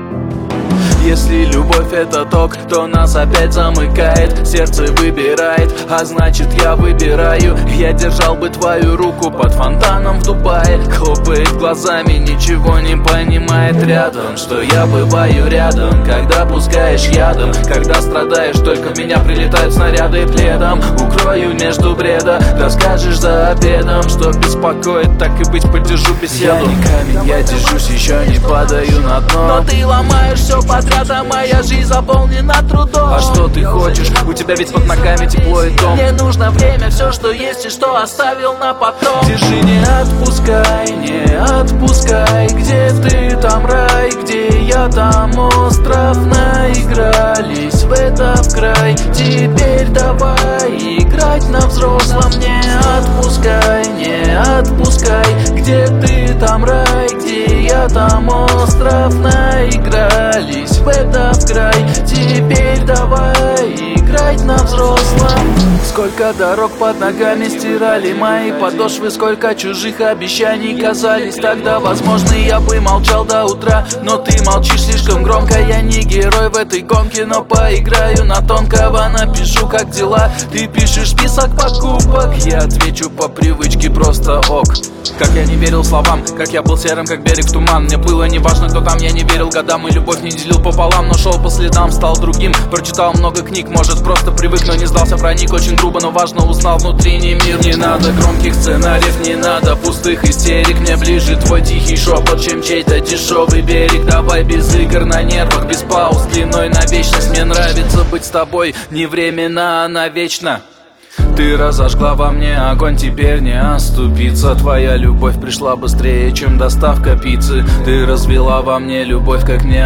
Если любовь это ток, то нас опять замыкает. Сердце выбирает, а значит я выбираю. Я держал бы твою руку под фонтаном в Дубае. Хлопает глазами, ничего не понимает рядом, что я бываю рядом, когда пускаешь ядом. Когда страдаешь, только в меня прилетают снаряды пледом. Укрою между бреда, расскажешь за обедом, что беспокоит, так и быть, поддержу беседу. Я не камень, я держусь, еще не падаю на дно. Но ты ломаешь все подряд, а моя жизнь заполнена трудом. А что ты хочешь? У тебя ведь под ногами тепло и дом. Мне нужно время, все, что есть и что оставил на потом. Держи, не отпускай, не отпускай. Где ты, там рай, где я, там остров. Наигрались в этот край. Теперь давай играть на взрослом. Не отпускай, не отпускай. Где ты, там рай, где я, там остров. Наигрались в этот край. Теперь давай играть на взрослом. Сколько дорог под ногами стирали мои подошвы, сколько чужих обещаний казались тогда. Возможно, я бы молчал до утра, но ты молчишь слишком громко. Я не герой в этой гонке, но поиграю на тонкого. Напишу, как дела, ты пишешь список покупок. Я отвечу по привычке, просто ок. Как я не верил словам, как я был серым, как берег в туман. Мне было неважно, кто там, я не верил годам. И любовь не делил пополам, но шел по следам, стал другим. Прочитал много книг, может просто привык, но не сдался, проник очень грубо, но важно узнал внутренний мир. Не надо громких сценариев, не надо пустых истерик. Мне ближе твой тихий шепот, чем чей-то дешевый берег. Давай без игр на нервах, без пауз, длиной на вечность. Мне нравится быть с тобой, не временно, а навечно. Ты разожгла во мне огонь, теперь не оступиться. Твоя любовь пришла быстрее, чем доставка пиццы. Ты развела во мне любовь, как не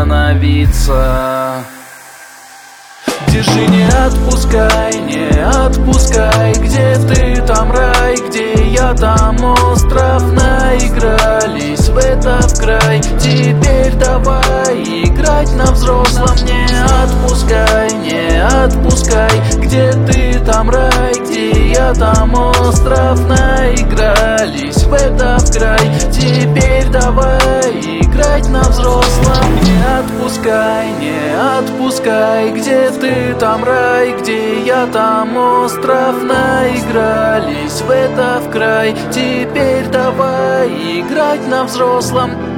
остановиться. Держи, не отпускай, не отпускай. Где ты, там рай, где я, там остров. Наигрались в этот край. Теперь давай играть на взрослом. Не отпускай, не отпускай. Где ты, там рай, где я, там остров. Наигрались в этот край. Теперь давай играть на взрослом. Не отпускай, не отпускай. Где ты, там рай, где я, там остров. Наигрались в этот край. Теперь давай играть на взрослом.